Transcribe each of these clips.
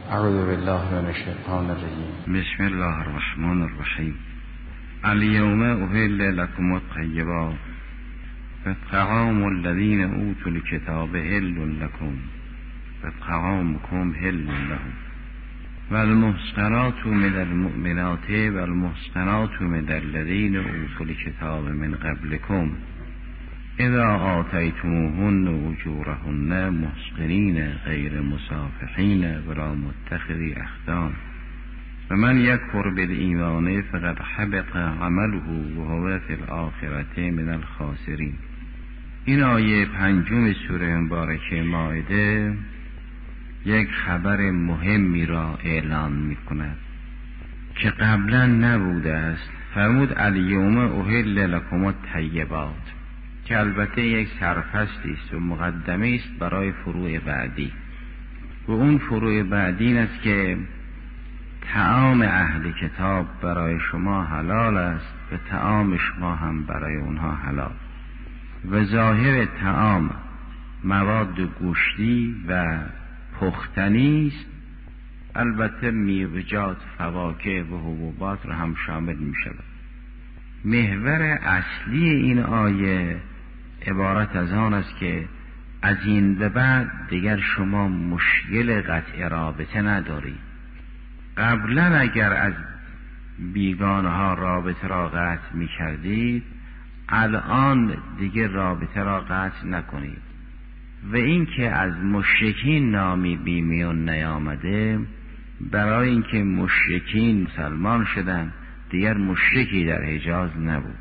اعوذ بالله من الشیطان الرجیم. بسم الله الرحمن الرحیم. الیوم احل لکم الطیبات و طعام الذین اوتوا الکتاب حل لکم و طعامکم حل لهم و المحصنات من المؤمنات و المحصنات من الذین اوتوا الکتاب من قبلکم اذا آتیتموهن اجورهن محصنین غیر مسافحین ولا متخذی اخدان و من یکفر بالایمان فقد حبط عمله و هو فی الآخرة من الخاسرین. این آیه 5 سوره مبارکه مائده یک خبر مهمی را اعلان می کند که قبلا نبوده است. فرمود الیوم احل لکم الطیبات، که البته یک سرفصلی است و مقدمه است برای فروع بعدی، و اون فروع بعدی این است که طعام اهل کتاب برای شما حلال است و طعام شما هم برای اونها حلال. و ظاهر طعام مواد گوشتی و پختنی است، البته میوه‌جات، فواکه و حبوبات را هم شامل می شود. محور اصلی این آیه عبارت از آن است که از این به بعد دیگر شما مشکل قطع رابطه ندارید. قبلا اگر از بیگانه ها رابطه را قطع می کردید، الان دیگر رابطه را قطع نکنید. و این که از مشرکین نامی بی میان نیامده، برای اینکه مشرکین مسلمان شدن، دیگر مشرکی در حجاز نبود.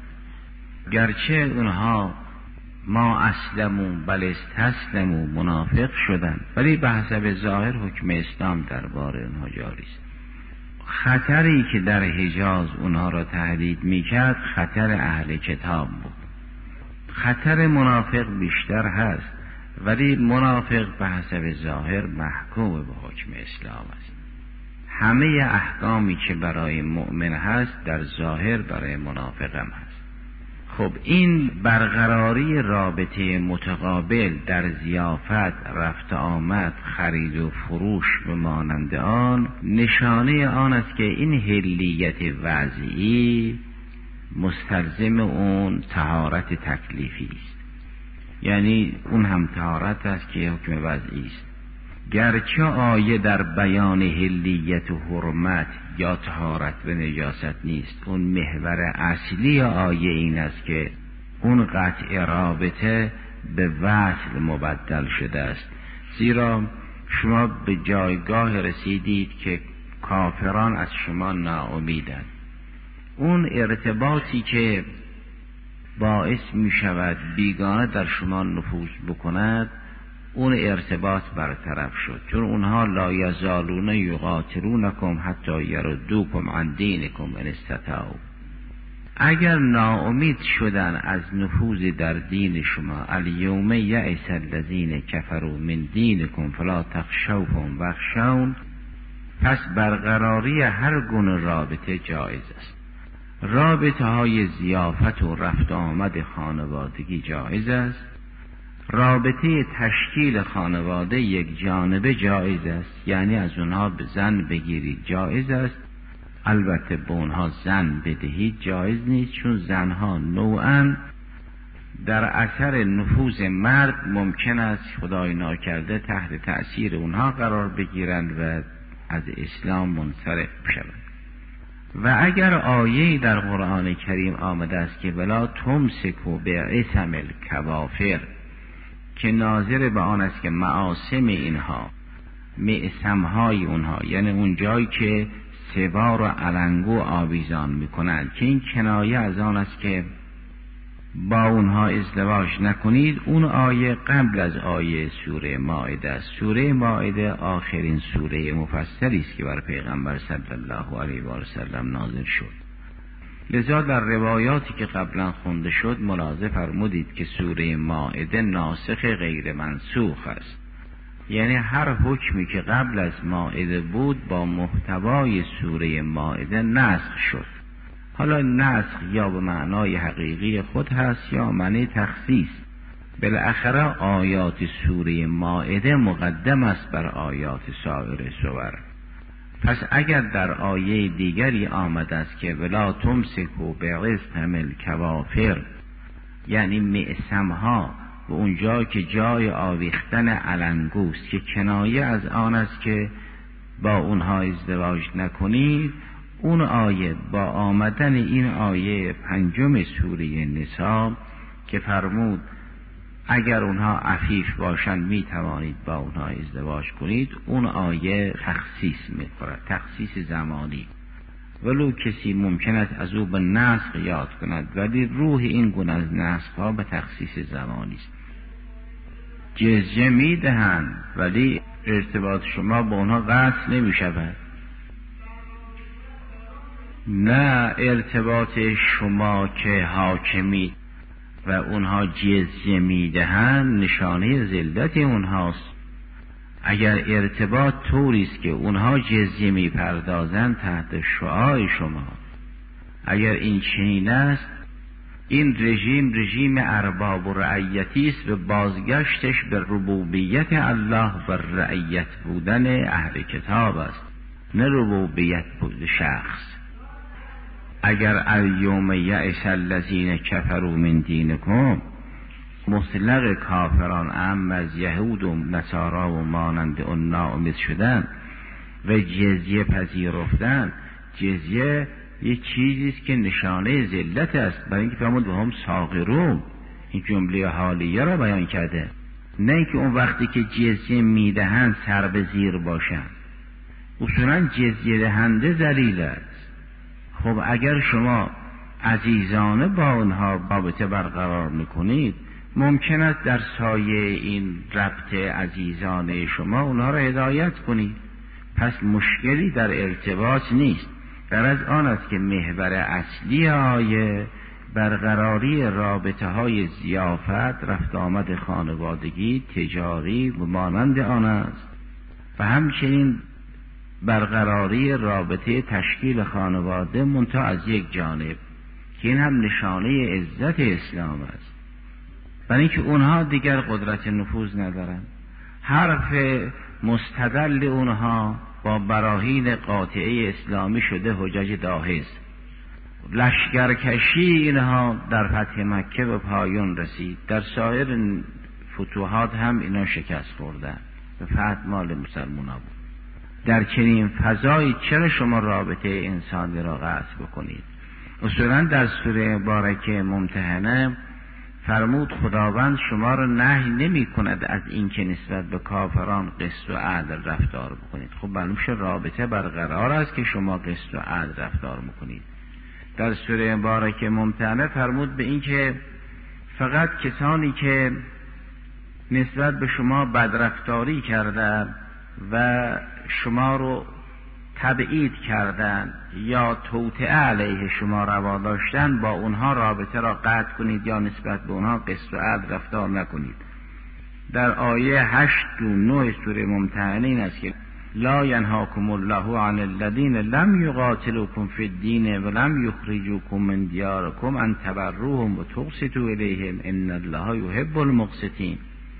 گرچه اونها ما اسلموا بل استسلموا منافق شدن، ولی به حسب ظاهر حکم اسلام دربار اونها جاری است. خطری که در حجاز اونها را تهدید میکرد خطر اهل کتاب بود. خطر منافق بیشتر هست، ولی منافق به حسب ظاهر محکوم به حکم اسلام است. همه احکامی که برای مؤمن هست در ظاهر برای منافق هم هست. خب این برقراری رابطه متقابل در ضیافت، رفت آمد، خرید و فروش و مانند آن، نشانه آن است که این حلیت وضعی مستلزم اون طهارت تکلیفی است. یعنی اون هم طهارت است که حکم وضعی است. گرچه آیه در بیان حلیت و حرمت یا طهارت و نجاست نیست، اون محور اصلی آیه این است که اون قطع رابطه به وصل مبدل شده است. زیرا شما به جایگاه رسیدید که کافران از شما ناامیدند. اون ارتباطی که باعث می شود بیگانه در شما نفوذ بکند، اون ارتباط برطرف شد، چون اونها لا یزالون یقاتلونکم حتی یردوکم عن دینکم ان استطاعوا. اگر ناامید شدن از نفوذ در دین شما، الیوم یئس الذین کفروا من دینکم فلا تخشوهم واخشون، پس برقراری هر گونه رابطه جایز است. رابطه های ضیافت و رفت آمد خانوادگی جایز است. رابطه تشکیل خانواده یک جانبه جایز است، یعنی از اونها به زن بگیرید جایز است. البته به اونها زن بدهید جایز نیست، چون زنها نوعاً در اثر نفوذ مرد ممکن است خدای ناکرده تحت تأثیر اونها قرار بگیرند و از اسلام منصرف شوند. و اگر آیه‌ای در قرآن کریم آمده است که ولا تمسکوا بعصم الکوافر، که ناظر به آن است که معاصم اینها، معصمهای اونها، یعنی اون جایی که سوار و علنگو آویزان میکنند، که این کنایه از آن است که با اونها ازدواج نکنید. اون آیه قبل از آیه سوره مائده است. سوره مائده آخرین سوره مفصلی است که بر پیغمبر صلی الله علیه و سلم نازل شد. لذا در روایاتی که قبلا خونده شد ملاحظه فرمودید که سوره مائده ناسخ غیر منسوخ است. یعنی هر حکمی که قبل از مائده بود با محتوای سوره مائده نسخ شد. حالا نسخ یا به معنای حقیقی خود هست یا معنی تخصیص. بالاخره آیات سوره مائده مقدم است بر آیات سایر سور. پس اگر در آیه دیگری آمده است که ولا تمسکوا بعصم الکوافر، یعنی معصمها و اونجا که جای آویختن علنگوست که کنایه از آن است که با اونها ازدواج نکنید، اون آیه با آمدن این آیه 5 سوره نساء که فرمود اگر اونها عفیف باشند می توانید با اونها ازدواج کنید، اون آیه تخصیص می کند، تخصیص زمانی. ولو کسی ممکن است از او به نسخ یاد کند، ولی روح این گونه از نسخ ها به تخصیص زمانی است. جزیه می دهند ولی ارتباط شما با اونها قطع نمی شود. نه، ارتباط شما که حاکمی و اونها جزیه می دهند نشانه ذلت اونهاست. اگر ارتباط طوری است که اونها جزیه می پردازند تحت شعاع شما، اگر این چنین است، این رژیم ارباب و رعیتی است و بازگشتش به ربوبیت الله و رعیت بودن اهل کتاب است، نه ربوبیت بود شخص. اگر الیوم یئس الذین کفروا من دینکم، مطلق کافران اعم از یهود و نصارا و مانند اون ناامید شدن و جزیه پذیرفتن. جزیه یک چیزی است که نشانه ذلت است، برای اینکه فرمود و هم صاغرون، این جمله حالیه را بیان کرده، نه اینکه اون وقتی که جزیه میدهند سر به زیر باشند. اصولا جزیه دهنده ذلیل است. خب اگر شما عزیزانه با اونها رابطه برقرار میکنید، ممکن است در سایه این ربط عزیزانه شما اونها را هدایت کنید، پس مشکلی در ارتباط نیست. غرض آن است که محور اصلی آیه برقراری رابطه های ضیافت، رفت آمد خانوادگی، تجاری و مانند آن است، و همچنین برقراری رابطه تشکیل خانواده منتها از یک جانب، که این هم نشانه عزت اسلام است، برای اینکه اونها دیگر قدرت نفوذ ندارن. حرف مستدل اونها با براهین قاطعه اسلامی شده حجج داهز. لشکرکشی اینها در فتح مکه به پایان رسید، در سایر فتوحات هم اینا شکست خوردن و فتح مال مسلمان بود. در چنین فضایی چرا شما رابطه انسانی را قطع بکنید؟ اصولا در سوره مبارکه ممتحنه فرمود خداوند شما را نهی نمی کند از این که نسبت به کافران قسط و عدل رفتار بکنید. خب معلوم شد رابطه برقرار است که شما قسط و عدل رفتار بکنید. در سوره مبارکه ممتحنه فرمود به این که فقط کسانی که نسبت به شما بدرفتاری کردند و شما رو تبعید کردن یا توطئه علیه شما روا داشتن، با اونها رابطه را قطع کنید یا نسبت به اونها قسط و عدل رفتار نکنید. در آیه 8 و 9 سوره ممتحنه این است که لا ینهاکم الله عن الذین لم یقاتلوکم فی الدین ولم یخرجوکم من دیارکم ان تبروهم و تقسطوا الیهم ان الله یحب المقسطین.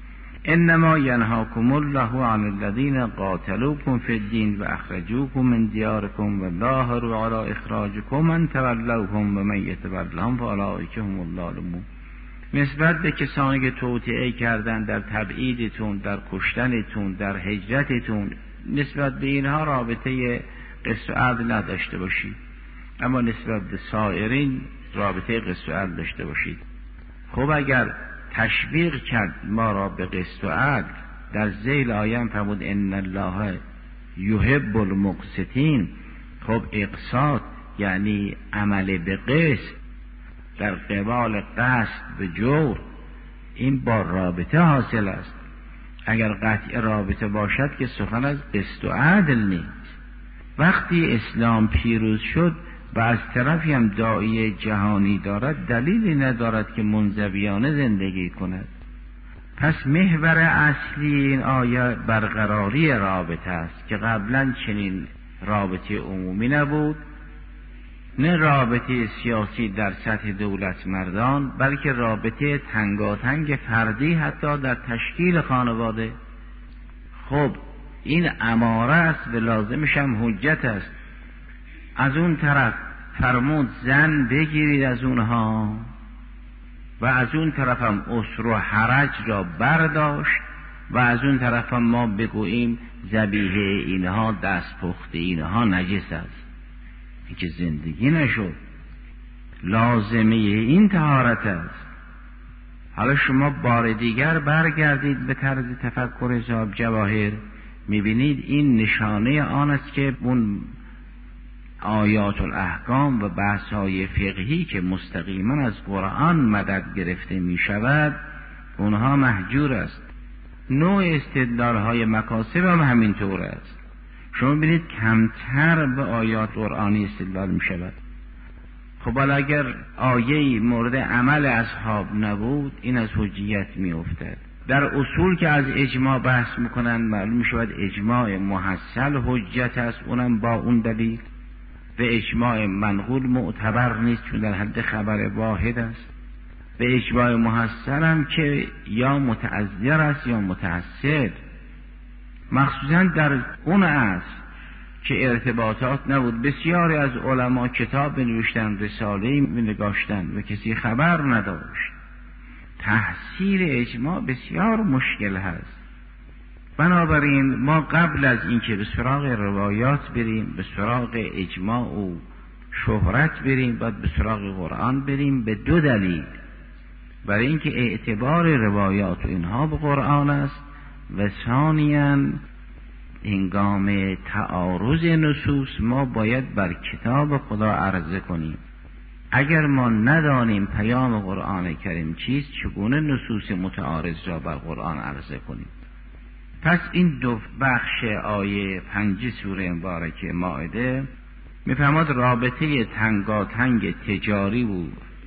انما ینهاکم الله عن الذین قاتلوکم فی الدین و اخرجوکم من دیارکم و ظاهروا علی اخراجکم ان تولوهم و من یتولهم فاولئک هم الظالمون. نسبت به کسانی که توطئه کردن در تبعیدتون، در کشتنتون، در هجرتتون، نسبت به اینها رابطه قسط و عدل نداشته باشید، اما نسبت به سایرین رابطه قسط و عدل داشته باشید. خب اگر تشویق کرد ما را به قسط و عدل، در ذیل آیه فرمود ان الله یحب المقسطین. خب اقساط یعنی عمل به قسط در قبال قصد به جور، این با رابطه حاصل است. اگر قطع رابطه باشد که سخن از قسط و عدل نیست. وقتی اسلام پیروز شد و از طرفی هم داعیه جهانی دارد، دلیلی ندارد که منزویانه زندگی کند. پس محور اصلی این آیه برقراری رابطه است که قبلا چنین رابطه عمومی نبود، نه رابطه سیاسی در سطح دولت مردان، بلکه رابطه تنگاتنگ فردی حتی در تشکیل خانواده. خب این اماره است و لازمش هم حجت است. از اون طرف فرمود زن بگیرید از اونها و از اون طرف هم اسر و حرج را برداشت و از اون طرف هم ما بگوییم ذبیحه اینها دست پخته اینها نجس است. این که زندگی نشد. لازمه این طهارت است. حالا شما بار دیگر برگردید به طرز تفکر صاحب جواهر، میبینید این نشانه آن است که اون آیات الاحکام و بحث‌های فقهی که مستقیما از قرآن مدد گرفته میشود اونها محجور است. نوع استدلال‌های مکاسب هم همینطور است. شما ببینید کمتر به آیات قرآنی استدلال میشود. خب حالا اگر آیه‌ای مورد عمل اصحاب نبود این از حجیت میافتد. در اصول که از اجماع بحث میکنن معلوم میشود اجماع محصل حجت است، اونم با اون دلیل. و اجماع منقول معتبر نیست چون در حد خبر واحد است. و اجماع محصل هم که یا متعذر است یا متعسر. مخصوصا در اون عصر که ارتباطات نبود بسیاری از علما کتاب نوشتن، رساله‌ای نگاشتن و کسی خبر نداشت. تحصیل اجماع بسیار مشکل هست. بنابراین ما قبل از اینکه به سراغ روایات بریم، به سراغ اجماع و شهرت بریم، باید به سراغ قرآن بریم به دو دلیل. برای اینکه اعتبار روایات و اینها به قرآن است و ثانیاً هنگام تعارض نصوص ما باید بر کتاب خدا عرضه کنیم. اگر ما ندانیم پیام قرآن کریم چیست چگونه نصوص متعارض را بر قرآن عرضه کنیم؟ پس این دو بخش آیه 5 سوره مبارکه مائده میفرماد رابطه تنگاتنگ تجاری و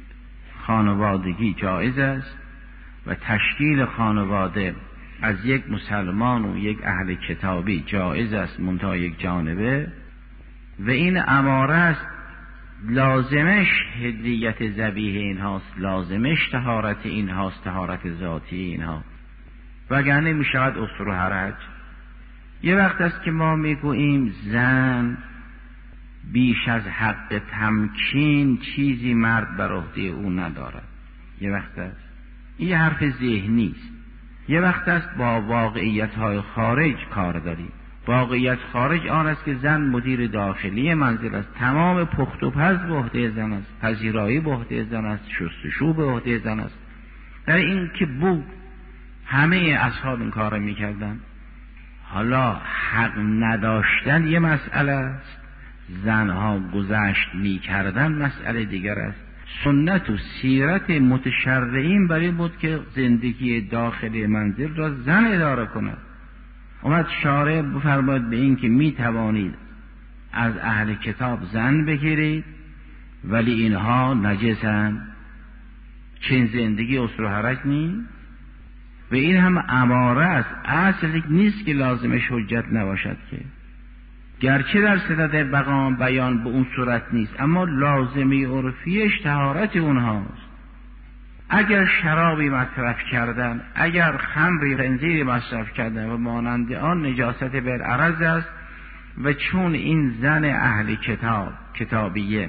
خانوادگی جایز است و تشکیل خانواده از یک مسلمان و یک اهل کتابی جایز است منتها یک جانبه. و این اماره است لازمش هدیت ذبیحه اینهاست، لازمش طهارت اینهاست، طهارت ذاتی اینها، وگرنه می شود اسر و حرج. یه وقت است که ما میگوییم زن بیش از حق تمکین چیزی مرد بر عهده او ندارد. یه وقت است این یه حرف ذهنی است. یه وقت است با واقعیت‌های خارج کار داریم. واقعیت خارج آن است که زن مدیر داخلی منزل است، تمام پخت و پز به عهده زن است، پذیرایی به عهده زن است، شستشو به عهده زن است. در این که بود همه اصحاب این کار میکردن. حالا حق نداشتن یه مسئله است، زنها گذشت میکردن مسئله دیگر است. سنت و سیرت متشرعین برای بود که زندگی داخلی منزل را زن اداره کند. اومد شارع بفرماید به این که می توانید از اهل کتاب زن بگیرید ولی اینها نجسند. چین زندگی اسر و حرج نیست و این هم اماره است. اصل نیست که لازمش حجت نباشد که گرچه در صدد بقام بیان به اون صورت نیست اما لازمی عرفیش طهارت اونهاست. اگر شرابی مصرف کردن، اگر خمری خنزیری مصرف کردن و مانند آن نجاست بالعرض است و چون این زن اهل کتابیه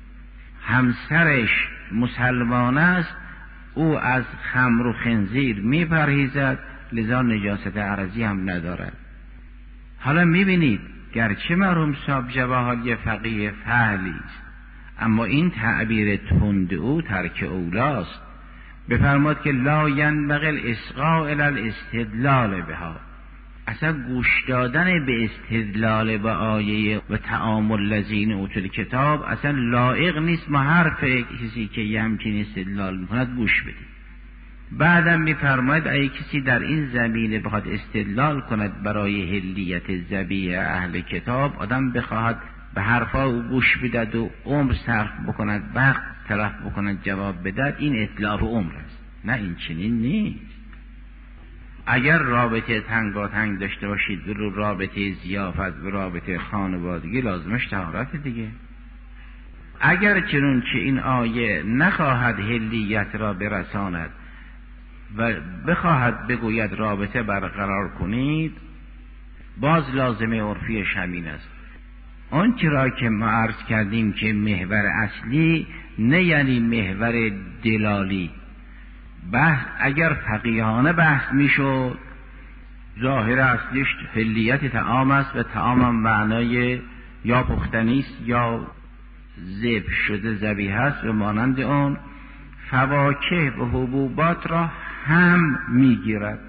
همسرش مسلمان است او از خمر و خنزیر میپرهیزد لذا نجاست عرضی هم ندارد. حالا میبینید گرچه مرحوم صاحب جواهر یه فقیه فعلی است اما این تعبیر تند او ترک اولاست. بفرماد که لا ینبغی الاصغاء الی الاستدلال بها، اصلا گوش دادن به استدلال به آیه و تعامل الذین اوتوا الکتاب اصلا لایق نیست. ما حرف کسی که یمکن استدلال میکند گوش بدید. بعدم میفرماید اگه کسی در این زمینه بخواد استدلال کند برای حلیت ذبیحه اهل کتاب، آدم بخواهد به حرفا او گوش بدهد و عمر صرف بکند، وقت تلف بکند جواب بدهد، این اتلاف عمر است. نه این چنین نیست. اگر رابطه تنگاتنگ داشته باشید رو رابطه ضیافت و رابطه خانوادگی لازمش طهارت دیگه. اگر چنانچه این آیه نخواهد حلیت را برساند و بخواهد بگوید رابطه برقرار کنید، باز لازمه عرفیش همین است. آنچه را که ما عرض کردیم که محور اصلی نه یعنی محور دلالی. بحث اگر فقیهانه بحث میشد ظاهر اصلیش حلیت طعام است و طعام هم معنای یا پختنی است یا ذبح شده ذبیحه است و مانند آن. فواکه و حبوبات را هم میگیرد،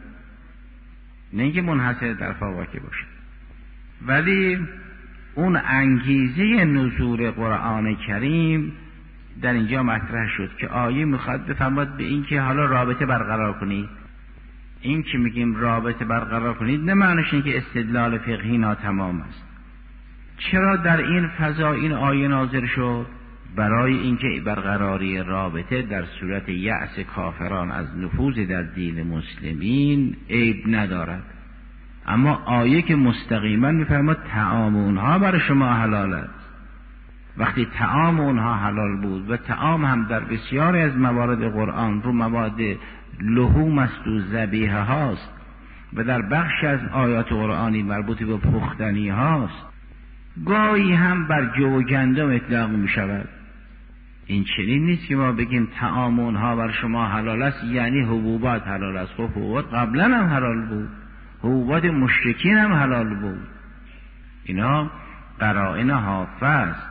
نه اینکه منحصر در فواکه باشد. ولی اون انگیزه نزول قرآن کریم در اینجا مطرح شد که آیه میخواد بفرماد به این که حالا رابطه برقرار کنید. این که میگیم رابطه برقرار کنید نه معنیش اینه که استدلال فقهی ناتمام است. چرا در این فضا این آیه نازل شد؟ برای اینکه برقراری رابطه در صورت یأس کافران از نفوذ در دین مسلمین عیب ندارد. اما آیه که مستقیما میفرماد طعام اونها برای شما حلال است. وقتی طعام اونها حلال بود و طعام هم در بسیاری از موارد قرآن رو مواد لحوم است و ذبیحه هاست و در بخش از آیات قرآنی مربوط به پختنی هاست، گاهی هم بر جو و گندم اطلاق می شود. این چنین نیست که ما بگیم طعام اونها بر شما حلال است یعنی حبوبات حلال است. خب حبوبات قبلا هم حلال بود، حبوبات مشرکین هم حلال بود. اینا قرائن حافظ است.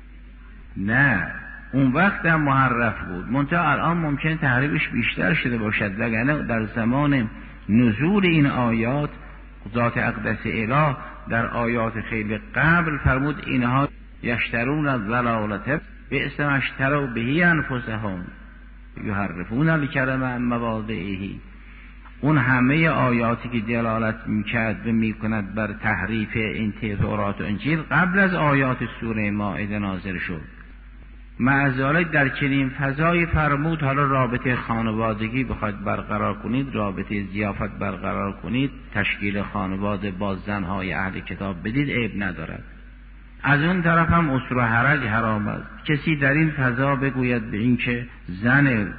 نه اون وقت هم محرف بود، منتها الان ممکن تحریفش بیشتر شده باشد، وگرنه در زمان نزول این آیات ذات اقدس اله در آیات خیلی قبل فرمود اینها یشترون از ضلالته به اسم اشتروا بهی انفسهم یحرفون الکلم عن مواضعه. اون همه آیاتی که دلالت میکرد و میکند بر تحریف این تورات و انجیل قبل از آیات سوره مائده نازل شد. معذالک در چنین فضای فرمود حالا رابطه خانوادگی بخواید برقرار کنید، رابطه ضیافت برقرار کنید، تشکیل خانواده با زنهای اهل کتاب بدید، عیب ندارد. از اون طرف هم اسر و حرج حرام است. کسی در این فضا بگوید به این که زن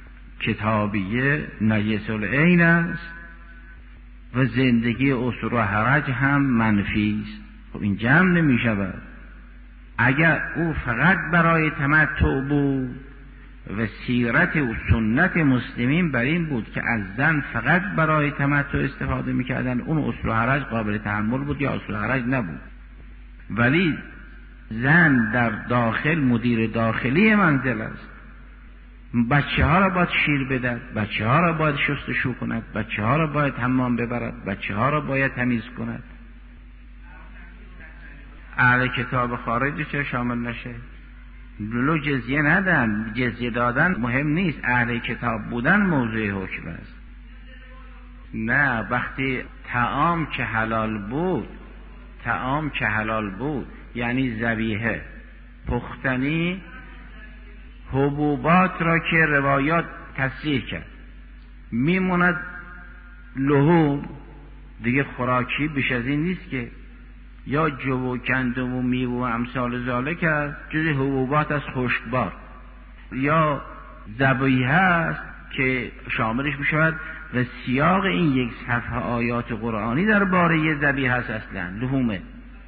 کتابیه نجس العین است و زندگی اسر و حرج هم منفی است، خب این جمع نمی شود. اگر او فقط برای تمتع بود و سیرت و سنت مسلمین بر این بود که از زن فقط برای تمتع استفاده میکردن، اون اسر و حرج قابل تحمل بود یا اسر و حرج نبود. ولی زن در داخل مدیر داخلی منزل است، بچه ها را باید شیر بدهد، بچه ها را باید شستشو کند، بچه ها را باید حمام ببرد، بچه ها را باید تمیز کند. اهل کتاب خارجی چه شامل نشه؟ لو جزیه ندن، جزیه دادن مهم نیست، اهل کتاب بودن موضوع حکم است. نه وقتی طعام که حلال بود یعنی ذبیحه، پختنی، حبوبات را که روایات تصریح کرد میموند لحوم دیگه، خوراکی بیش از این نیست که، یا جو و گندم و میوه و امثال ذالک است، جز حبوبات از خشکبار، یا ذبیحه است که شاملش میشود و سیاق این یک صفحه آیات قرآنی درباره ذبیحه است اصلا لحومه.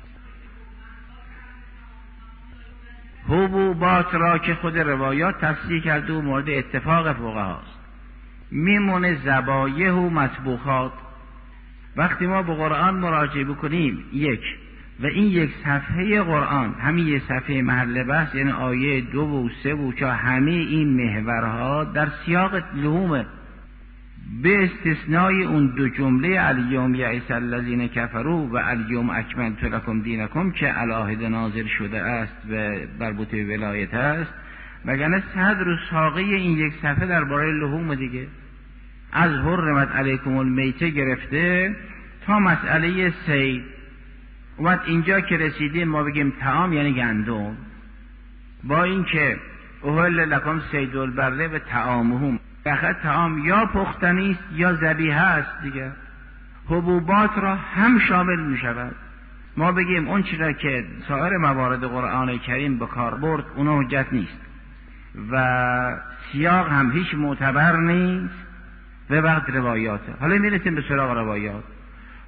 حبوبات را که خود روایات تفسیر کرده و مورد اتفاق فقهاست، میمونه ذبایح و مطبوخات. وقتی ما به قرآن مراجعه بکنیم و این یک صفحه قرآن، همین یک صفحه محل بحث یعنی آیه 2 و 3 و 4، همه این محورها در سیاق لحومه، به استثنای اون دو جمله الیوم یئس الذین کفروا و الیوم اکملت لکم دینکم که علاهده نازل شده است و مربوط به ولایت است، وگرنه صدر و ساقه این یک صفحه درباره لحوم دیگه، از حرمت علیکم المیته گرفته تا مسئله صید. اومد اینجا که رسیدیم ما بگیم طعام یعنی گندم، با اینکه احل لکم صید البر و طعامهم، بخاطر طعام یا پختنی است یا ذبیحه است دیگه، حبوبات را هم شامل می شود. ما بگیم اون چیزا که سایر موارد قرآن کریم به کار برد اونا حجت نیست و سیاق هم هیچ معتبر نیست و وقت روایاته. حالا میرسیم به سراغ روایات.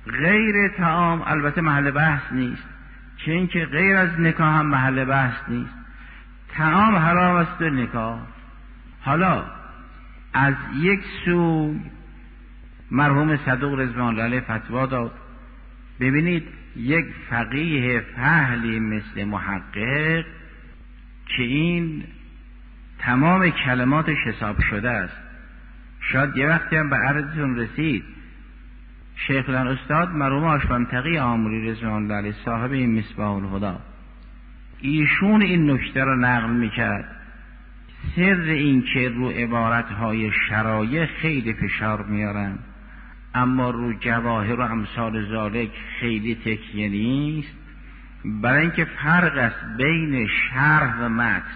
غیر طعام البته محل بحث نیست، چه اینکه غیر از نکاح هم محل بحث نیست. طعام حرام است و نکاح. حالا از یک سو مرحوم صدوق رضوان الله علیه فتوا داد. ببینید یک فقیه فحلی مثل محقق که این تمام کلماتش حساب شده است، شاید یه وقتی هم به عرضتون رسید، شیخ الاستاد مرحوم آشفندقی آموری رضوان الله علیه صاحب این مصباح الهدی، ایشون این نکته رو نقل میکرد. سر این که رو عبارتهای شرایع خیلی فشار میارن، اما رو جواهر و امثال ذالک خیلی تکیه نیست، برای اینکه فرق است بین شرح و متن.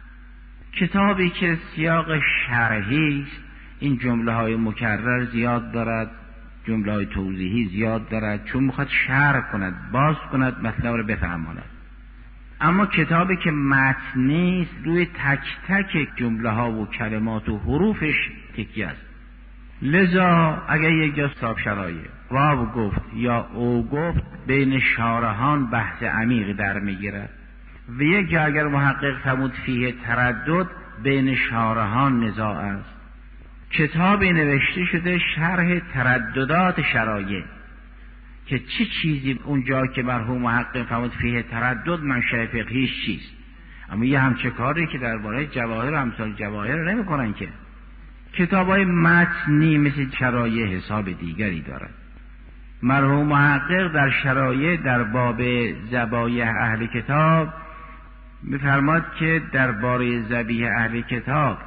کتابی که سیاق شرحی است این جمله های مکرر زیاد دارد، جمله های توضیحی زیاد دارد، چون میخواد شرح کند، باز کند، مطلب رو بفهماند. اما کتابی که متن نیست روی تک تک جمله ها و کلمات و حروفش تکیه است. لذا اگر یک جا صاحب شرایع واو گفت یا او گفت، بین شارحان بحث عمیق در میگیرد، و یک جا اگر محقق فرمود فیه تردد، بین شارحان نزاع است. کتابی نوشته شده شرح ترددات شرایع که چه چیزی اونجا که مرحوم محقق فرمود فیه تردد منشأ فقهیش چیست، اما یه همچه کاری که درباره جواهر و امثال جواهر نمی کنن که. کتابای متنی مثل شرایع حساب دیگری دارد. مرحوم محقق در شرایع در باب ذبایح اهل کتاب می‌فرماد که درباره ذبیح اهل کتاب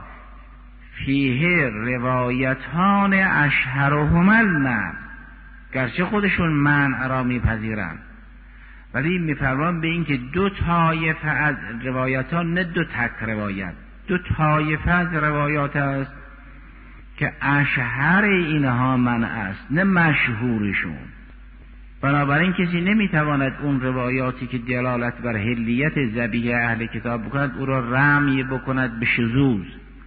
فیه روایتان اشهرهما المنع، گرچه خودشون منع را میپذیرند، ولی می‌فرمان به این که دو طایفه از روایتان، نه دو تک روایت، دو طایفه از روایات است که اشهر اینها منع است، نه مشهورشون. بنابراین کسی نمیتواند اون روایاتی که دلالت بر حلیت ذبیح اهل کتاب بکند او را رمی بکند به شذوذ.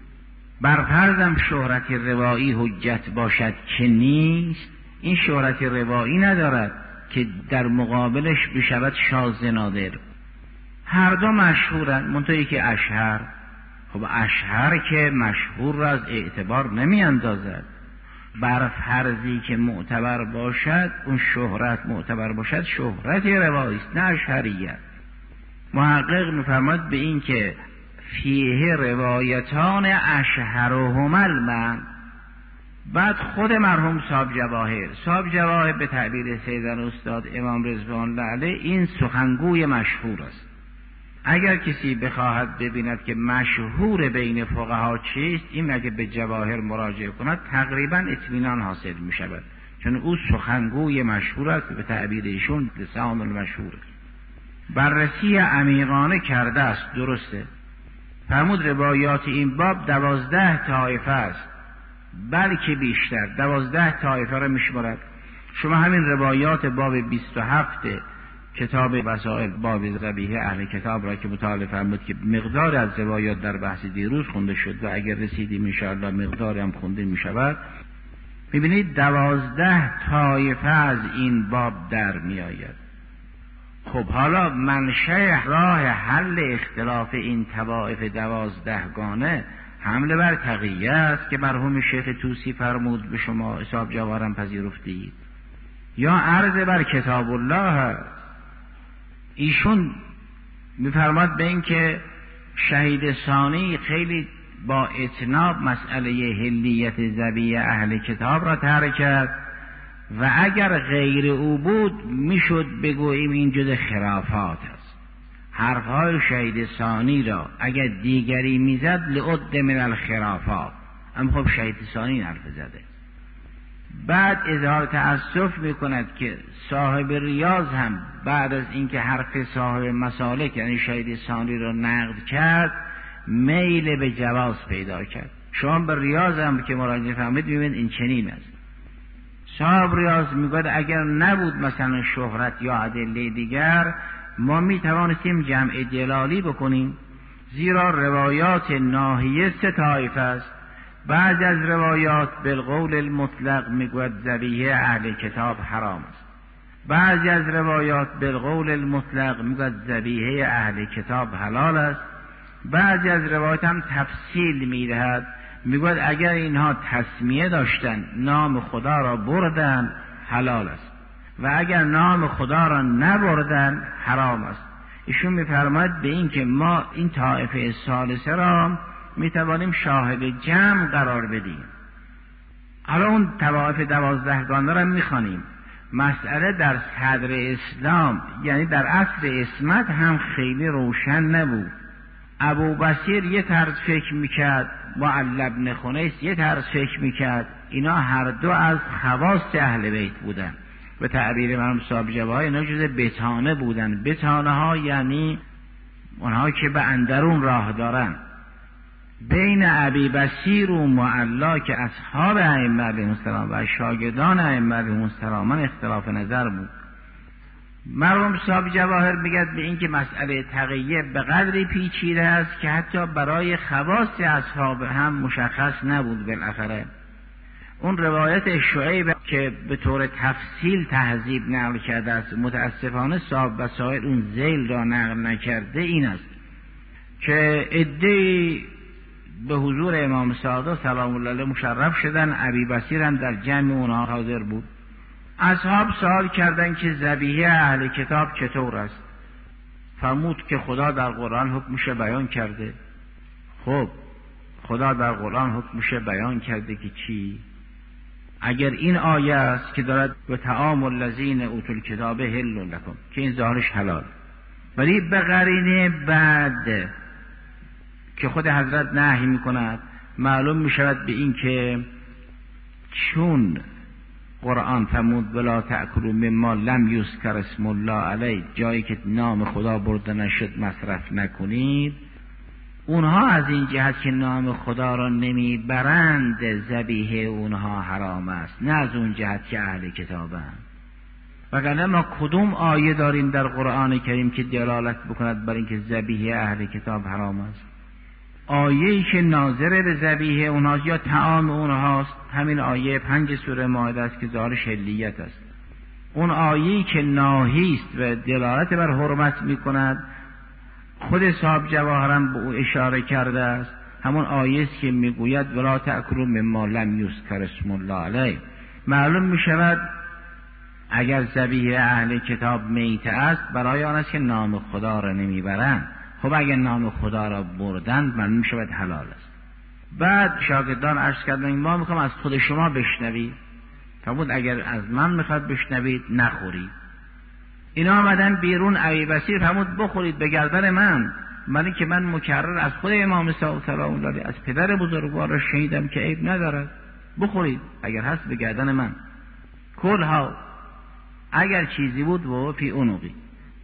برفرضم شهرت روایی حجت باشد که نیست، این شهرت روایی ندارد که در مقابلش بشود شاذ نادر. هر دو مشهورند، منتها یکی اشهر. خب اشهر که مشهور را از اعتبار نمی اندازد. بر فرضی که معتبر باشد، اون شهرت معتبر باشد، شهرت روایی است، نه اشهریت. محقق می‌فرماید به این که فیه روایتان اشهرهما المنع. بعد خود مرحوم صاحب جواهر به تعبیر سید الاستاد امام رضوان الله علیه این سخنگوی مشهور است. اگر کسی بخواهد ببیند که مشهور بین فقها چیست، این اگه به جواهر مراجعه کند تقریبا اطمینان حاصل می شود، چون او سخنگوی مشهور است، به تعبیر ایشون لسان المشهور. بررسی عمیقانه کرده است، درسته. فرمود روایات این باب 12 طایفه است، بلکه بیشتر، 12 طایفه را میشمارد. شما همین روایات باب 27 کتاب وسائل باب ذبیح اهل کتاب را که مطالعه فرمود که مقدار از روایات در بحث دیروز خونده شد و اگر رسیدیم انشاءالله مقدار هم خونده می شود، میبینید 12 طایفه از این باب در می آید. خب حالا منشأ راه حل اختلاف این طوائف 12 گانه حمله بر تقیه است که مرحوم شیخ طوسی فرمود به شما حساب جوارم پذیرفتید، یا عرض بر کتاب الله است. ایشون میفرماد به این که شهید ثانی خیلی با اتناب مسئله حلیت ذبیح اهل کتاب را طرح کرد و اگر غیر او بود میشد بگوییم این جز خرافات است. حرفهای شهید ثانی را اگر دیگری میزد لعد من الخرافات، اما خب شهید ثانی حرف زده. بعد اظهار تأسف میکند که صاحب ریاض هم بعد از اینکه حرف صاحب مسالک یعنی شهید ثانی را نقد کرد میل به جواز پیدا کرد. شما به ریاض هم که مراجعه فرمودید میبینید این چنین است. صاحب ریاض میگوید اگر نبود مثلا شهرت یا ادله دیگر ما میتوانستیم جمع دلالی بکنیم، زیرا روایات ناحیه 3 طایفه است. بعض از روایات بالقول المطلق میگوید ذبیح اهل کتاب حرام است، بعضی از روایات بالقول المطلق میگوید ذبیحه اهل کتاب حلال است. بعضی از روایات هم تفصیل میدهد، میگوید اگر اینها تسمیه داشتن، نام خدا را بردن، حلال است، و اگر نام خدا را نبردن، حرام است. ایشون میفرماید به این که ما این طایفه ثالثه را میتوانیم شاهد جمع قرار بدیم. حالا اون طوائف 12 گانه را میخوانیم. مسئله در صدر اسلام، یعنی در عصر عصمت هم خیلی روشن نبود. ابو بصیر یه طرز فکر میکرد، معل بن خنیس یه طرز فکر میکرد. اینا هر دو از خواص اهل بیت بودن. به تعبیر مرحوم صاحب جواهر اینا جز بتانه بودن. بتانه ها یعنی اونها که به اندرون راه دارن. بین ابی بصیر و معلا که اصحاب ائمه علیهم السلام و شاگردان ائمه علیهم السلام اختلاف نظر بود. مرحوم صاحب جواهر میگه به این که مسئله تقیه به قدری پیچیده است که حتی برای خواص اصحاب هم مشخص نبود. بالاخره اون روایت شعیب که به طور تفصیل تهذیب نقل کرده است، متاسفانه صاحب وسائل اون ذیل را نقل نکرده، این است که عده‌ای به حضور امام صادق سلام الله علیه مشرف شدن. ابی بصیر هم در جمع اونها حاضر بود. اصحاب سوال کردند که ذبیحه اهل کتاب چطور است؟ فرمود که خدا در قرآن حکمش بیان کرده. خب خدا در قرآن حکمش بیان کرده که چی؟ اگر این آیه است که دارد و طعام الذین اوتوا الکتاب حل لکم، که این ظاهرش حلال، ولی به قرینه بعد که خود حضرت نهی میکند معلوم میشود به این که چون قرآن فرمود ولا تأکلوا مما لم یذکر اسم الله علیه، جایی که نام خدا برده نشد مصرف نکنید، اونها از این جهت که نام خدا را نمیبرند ذبیحه اونها حرام است، نه از اون جهت که اهل کتابند. وگرنه ما کدوم آیه داریم در قرآن کریم که دلالت بکند بر اینکه ذبیحه اهل کتاب حرام است؟ آیه‌ای که ناظر به ذبیحه اونهاست یا طعام اونهاست همین آیه 5 سوره مائده است که ظاهرش حلیت است. اون آیه‌ای که ناهی است و دلالت بر حرمت میکند، خود صاحب جواهرم به او اشاره کرده است، همون آیه است که میگوید ولا تأکلوا مما لم یذکر اسم الله علیه. معلوم میشود اگر ذبیحه اهل کتاب میته است برای آن است که نام خدا را نمیبرند. خب اگر نام خدا را بردند معلوم میشود حلال است. بعد شاگردان عرض کردند ما میخوام از خود شما بشنوید. فرمود اگر از من میخواد بشنوید نخورید. اینا آمدن بیرون. ابی بصیر فرمود بخورید به گردن من که من مکرر از خود امام صادق سلام الله علیه از پدر بزرگوار شنیدم که عیب ندارد، بخورید اگر هست به گردن من. کلها اگر چیزی بود و فی عنقی.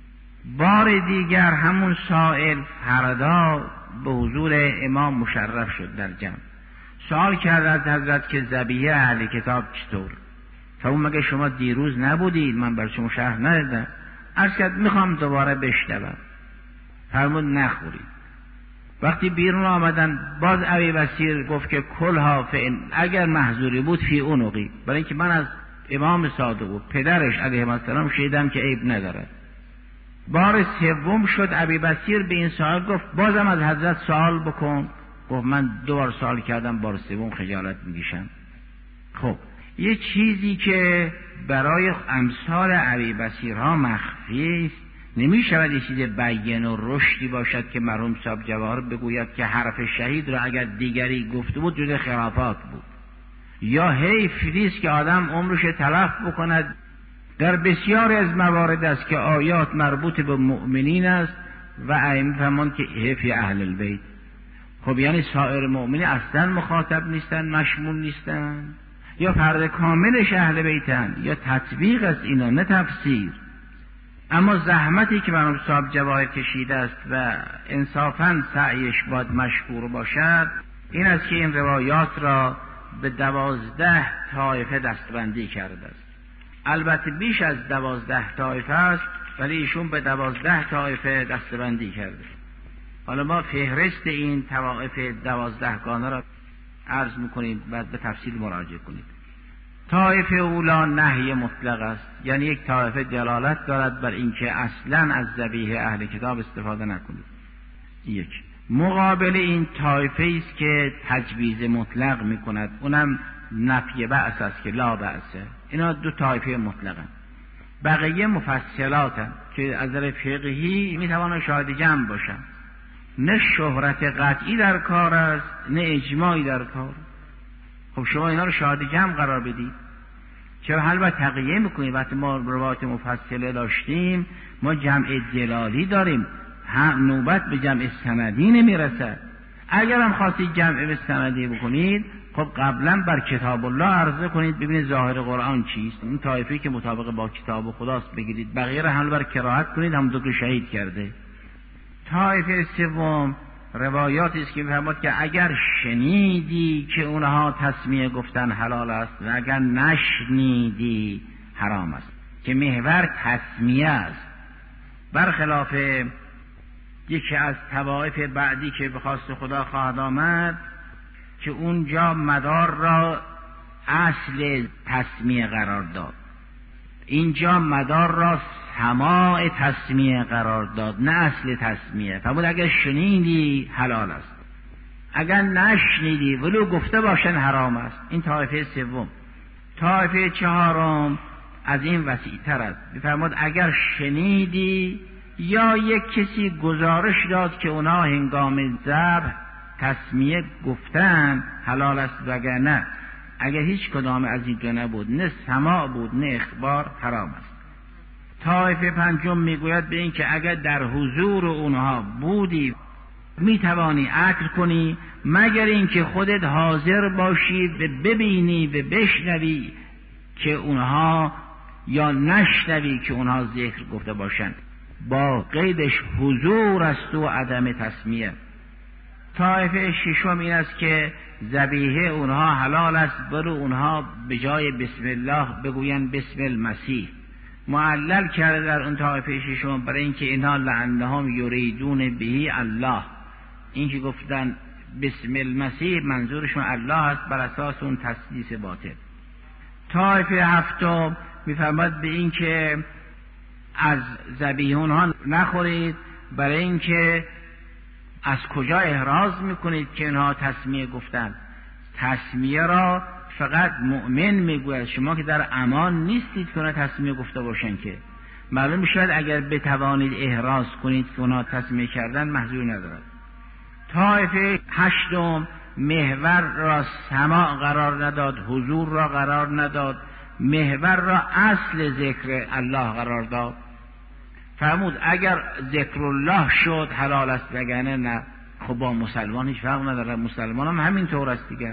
بار دیگر همون سائل فردا به حضور امام مشرف شد در جمع. سوال کرد از حضرت که ذبیحه اهل کتاب چطور؟ فرمود مگه شما دیروز نبودید من بر شما شرح ندادم؟ عرض کرد میخوام دوباره بشنوم. فرمود نخورید. وقتی بیرون آمدن باز ابی بصیر گفت که کلها فإن، اگر محظوری بود فی عنقی، برای اینکه من از امام صادق و پدرش علیه السلام شنیدم که عیب ندارد. بار سوم شد ابی بصیر به این سوال گفت بازم از حضرت سوال بکن. گفت من 2 بار سوال کردم، بار سوم خجالت میکشم. خب یه چیزی که برای امثال ابی بصیرها مخفی است، نمی شود یه چیز بیان و رشدی باشد که مرحوم صاحب جواهر بگوید که حرف شهید را اگر دیگری گفته بود جز خرافات بود، یا حیف نیست که آدم عمرش تلف بکند. در بسیاری از موارد است که آیات مربوط به مؤمنین است و ائمه فرمان که حیف اهل البیت. خب یعنی سایر مؤمنین اصلا مخاطب نیستن، مشمول نیستن، یا فرد کاملش اهل بیتن، یا تطبیق است اینا نه تفسیر. اما زحمتی که مرحوم صاحب جواهر کشیده است و انصافاً سعیش باید مشکور باشد این است که این روایات را به 12 طایفه دستبندی کرده است. البته بیش از 12 طایفه است ولی ایشون به 12 طایفه دستبندی کرده. حالا ما فهرست این طوائف 12 گانه را عرض میکنیم بعد به تفصیل مراجعه کنید. طایفه اولا نهی مطلق است، یعنی یک طایفه دلالت دارد بر اینکه اصلا از ذبیحه اهل کتاب استفاده نکنید. یک مقابل این طایفه است که تجویز مطلق میکند، اونم نفی بأس است که لا بأسه. اینا دو طایفه مطلقن. بقیه مفصلاتن که از نظر فقهی میتواند شاهد جمع باشن. نه شهرت قطعی در کار است نه اجماعی در کار. خب شما اینا رو شاهد جمع قرار بدید. چرا حل تقیه میکنید؟ وقتی ما روایت مفصله داشتیم ما جمع دلالی داریم، هم نوبت به جمع سندی نمیرسد. اگر هم خواستید جمع به سندی بکنید، خب قبلا بر کتاب الله عرضه کنید ببینید ظاهر قرآن چیست، اون طایفه‌ای که مطابق با کتاب خداست بگیرید، بقیه رو حمل بر کراهت کنید، همونطور که شهید کرده. طایفه سوم روایاتی است که می‌فرماد که اگر شنیدی که اونها تسمیه گفتن حلال است و اگر نشنیدی حرام است، که محور تسمیه است، برخلاف یکی از طوایف بعدی که به خواست خدا خواهد آمد که اونجا مدار را اصل تسمیه قرار داد، اینجا مدار را سماع تسمیه قرار داد نه اصل تسمیه. فرمود اگر شنیدی حلال است، اگر نشنیدی ولو گفته باشن حرام است. این طایفه سوم. طایفه چهارم از این وسیع‌تر است، فرمود اگر شنیدی یا یک کسی گزارش داد که اونا هنگام ذبح تسمیه گفتن حلال است، وگرنه اگر هیچ کدام از این دو نبود، نه سماع بود نه اخبار، حرام است. طایفه پنجم میگوید به این که اگر در حضور اونها بودی میتوانی اکل کنی مگر اینکه خودت حاضر باشی و ببینی و بشنوی که اونها یا نشنوی که اونها ذکر گفته باشند، با قیدش حضور است و عدم تسمیه. طایفه ششم این است که ذبیحه اونها حلال است، برو اونها به جای بسم الله بگوین بسم المسیح. معلل کرده در اون طایفه ششم برای اینکه اینها لعنهم یریدون بهی الله، این که گفتن بسم المسیح منظورشون الله است بر اساس اون تسلیث باطل. طایفه هفتم میفرماد به این که از ذبیحه اونها نخورید، برای اینکه از کجا احراز میکنید که اینها تسمیه گفتن؟ تسمیه را فقط مؤمن میگوید، شما که در امان نیستید که اونها تسمیه گفته باشن. که معلوم شاید اگر بتوانید احراز کنید که اونها تسمیه کردن محضور ندارد. طایفه هشتم محور را سماع قرار نداد، حضور را قرار نداد، محور را اصل ذکر الله قرار داد. فرمود اگر ذکر الله شد حلال است، وگرنه نه. خب با مسلمان هیچ فرق نداره، مسلمان هم همین طور است دیگر.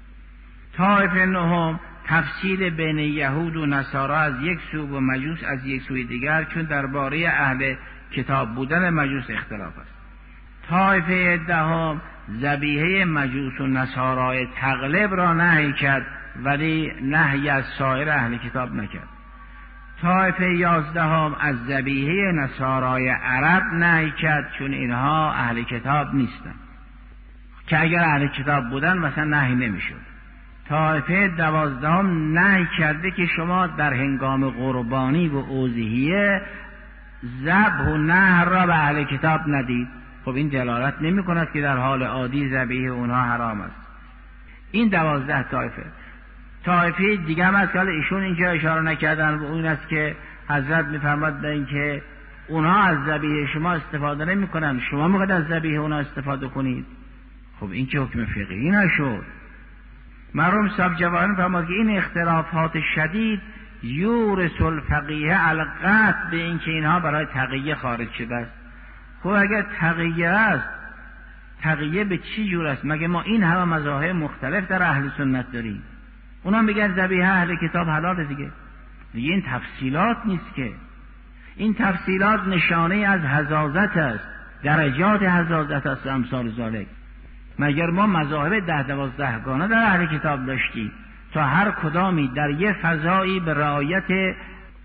طایفه نهم تفصیل بین یهود و نصارا از یک سو و مجوس از یک سوی دیگر، چون درباره اهل کتاب بودن مجوس اختلاف است. طایفه دهم ذبیحه مجوس و نصارای تغلب را نهی کرد ولی نهی از سایر اهل کتاب نکرد. طایفه 11 از ذبیحه نصارای عرب نهی کرد چون اینها اهل کتاب نیستند، که اگر اهل کتاب بودن مثلا نهی نمیشد. طایفه 12 نهی کرده که شما در هنگام قربانی و اضحیه ذبح و نحر را به اهل کتاب ندید. خب این دلالت نمی کند که در حال عادی ذبیحه اونها حرام است. این 12 طایفه. طایفه دیگه هم از که ایشون اینجا اشاره نکردن و اون است که حضرت میفرماد به این که اونها از ذبیحه شما استفاده نمی کنن، شما میخواید از ذبیحه اونها استفاده کنید. خب این که حکم فقهی نشد. مرحوم صاحب جواهر فرماد که این اختلافات شدید یورث الفقیه القطع به این که اینها برای تقیه خارج شده است. خب اگر تقیه است، تقیه به چی جور است؟ مگه ما این همه مذاهب مختلف در اهل سنت داریم، اونا میگن ذبیحه اهل کتاب حلاله دیگه این تفصیلات نیست که. این تفصیلات نشانه از حزازت است، درجات حزازت است امثال ذالک. مگر ما مذاهب 10-12 گانه در اهل کتاب داشتیم تا هر کدامی در یه فضایی به رعایت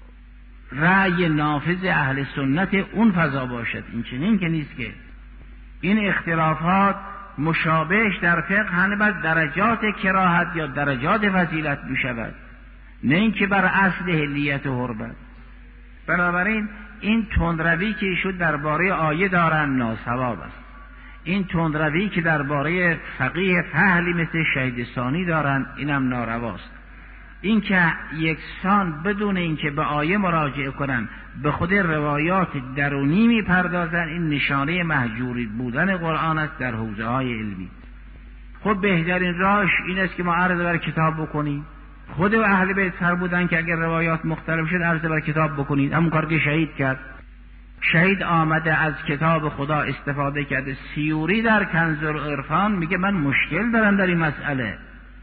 رأی نافذ اهل سنت اون فضا باشد. این چنین که نیست که. این اختلافات مشابهش در فقه هنوز درجات کراهت یا درجات فضیلت می شود. نه اینکه بر اصل حلیت و حرمت. بنابراین این تندروی که ایشون درباره آیه دارن ناصواب است. این تندروی که درباره فقیه فهلی مثل شهید ثانی دارن اینم نارواست. این که یکسان بدون اینکه به آیه مراجعه کنن به خود روایات درونی میپردازن، این نشانه مهجوری بودن قرآن است در حوزه های علمی. خب بهترین راهش این است که ما عرض بر کتاب بکنیم. خود اهل بیت فرمودن که اگر روایات مختلف شد عرض بر کتاب بکنید. همون کار که شهید کرد. شهید آمده از کتاب خدا استفاده کرده. سیوری در کنز العرفان میگه من مشکل دارم در این مسئله.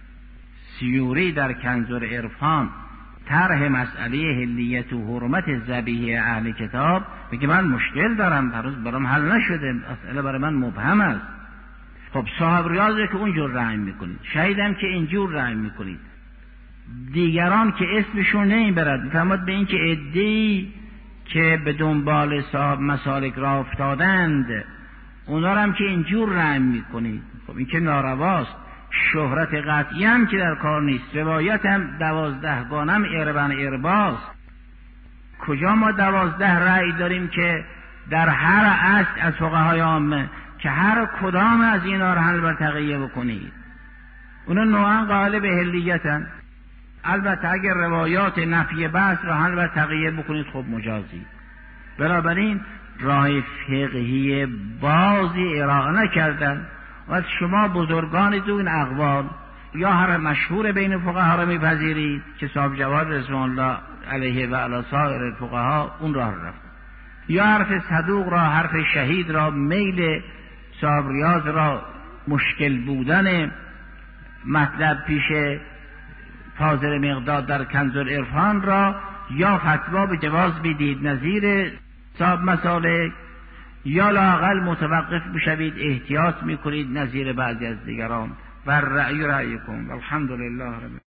سیوری در کنز العرفان طرح مسئله حلیت و حرمت ذبیحه اهل کتاب میگه من مشکل دارم، هنوز برام حل نشده، مسئله برای من مبهم است. خب صاحب ریاضه که اونجور رحم میکنید، شهیدم که اینجور رحم میکنید، دیگران که اسمشون نمیبرد میفهمد به این که عده‌ای که به دنبال صاحب مسالک را افتادند اونا رو هم که اینجور رحم میکنید. خب این که نارواست. شهرت قطعی هم که در کار نیست. روایت هم 12 گانم ارباست. کجا ما 12 رأی داریم که در هر اصل از فقهای عامه که هر کدام از اینا رو حل بر تقیه بکنید. اونا نوعا قائل به حلیتن. البته اگر روایات نفی بحث را حل بر تقیه بکنید خب مجازی. بنابراین راه فقهی بازی ارائه نکردن و شما بزرگان دون اقوال یا هر مشهور بین فقها را میپذیرید که صاحب جواد رضوان الله علیه و علی سایر الفقها اون راه رفت، یا حرف صدوق را، حرف شهید را، میل صاحب ریاض را، مشکل بودن مطلب پیش فاضل مقداد در کنز العرفان را یا فتوا به جواز میدید نظیر صاحب مسالک، یا لااقل متوقف بشوید احتیاط میکنید نظیر بعضی از دیگران. و رأی رأیکم والحمد لله رب